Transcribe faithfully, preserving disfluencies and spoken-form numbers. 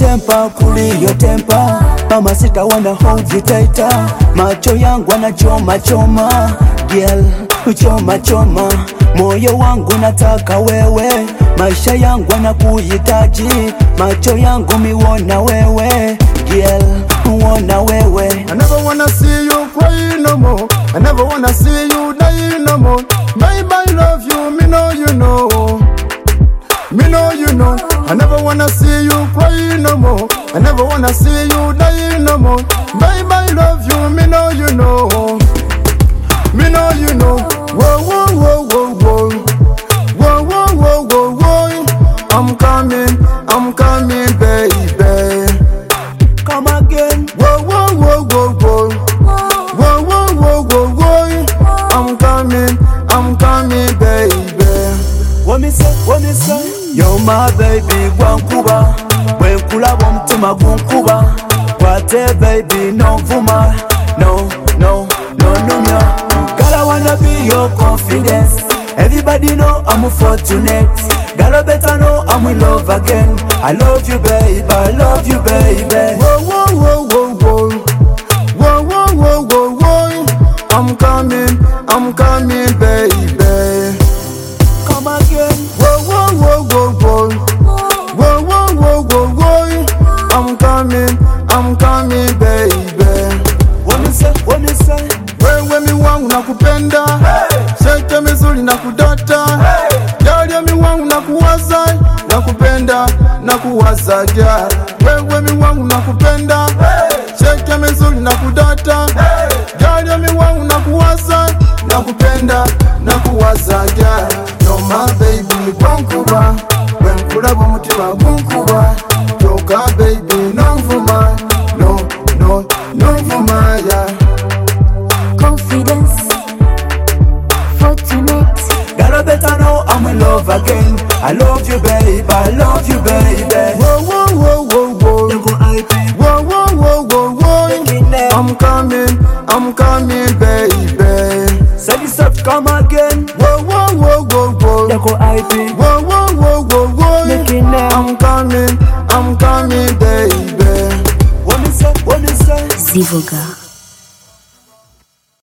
temper, kuli yo temper. Mama sita wanna hold you tighter. Macho yangu wanachoma choma, girl uchoma choma. Moyo wangu nataka wewe, maisha yangu nakuhitaji. Macho yangu miwona wewe, girl uona wewe. I never wanna see you cry no more. I never wanna see you die no more. Baby, I love you, me know you know. Me know you know. I never wanna see you cry no more. I never wanna see you die no more. Baby, I love you, me know you know. Me know you know. Whoa, whoa, whoa, whoa, whoa. Whoa, whoa, whoa, whoa, whoa. I'm coming, I'm coming, baby. Come again. Whoa, whoa, whoa, whoa, whoa. Whoa, whoa, whoa, whoa, whoa. I'm coming, I'm coming, baby. What me say, what me say? You're my baby, gwankuba. When kulabo mtima gunkuba. Wate baby, no vuma. No, no, no, no, no. Girl, I wanna be your confidence. Everybody know I'm fortunate. Girl, I better know I'm in love again. I love you, babe, I love you, baby. Whoa, whoa, whoa, whoa, whoa. Whoa, whoa, whoa, whoa, whoa. I'm coming, I'm coming, baby. Come again. Whoa, whoa, whoa, whoa, whoa. Whoa, whoa, whoa, whoa, whoa. I'm coming, I'm coming, baby. What me say, what me say? Wewe mi wangu nakupenda, sheke mizuri nakudata. Yale mi wangu nakuwaza, nakupenda, nakuwaza girl. Wewe mi wangu nakupenda, sheke mizuri nakudata. Yale mi wangu nakuwaza, nakupenda, nakuwaza girl. No my baby gwankuba, when kulabo mutima gunkuba. Toka baby no vuma, no, no, no vuma yeah. Confidence, fortunate. Girl, I better know I'm in love again. I love you, babe, I love you, baby. Whoa, whoa, whoa, whoa, whoa. Whoa, whoa, whoa, whoa, whoa. I'm coming, I'm coming, baby. Say this up, come again. Whoa, whoa, whoa, whoa, whoa. Whoa, whoa, whoa, whoa, whoa. I'm coming, I'm coming, baby. What me say, what me say? Zivoga.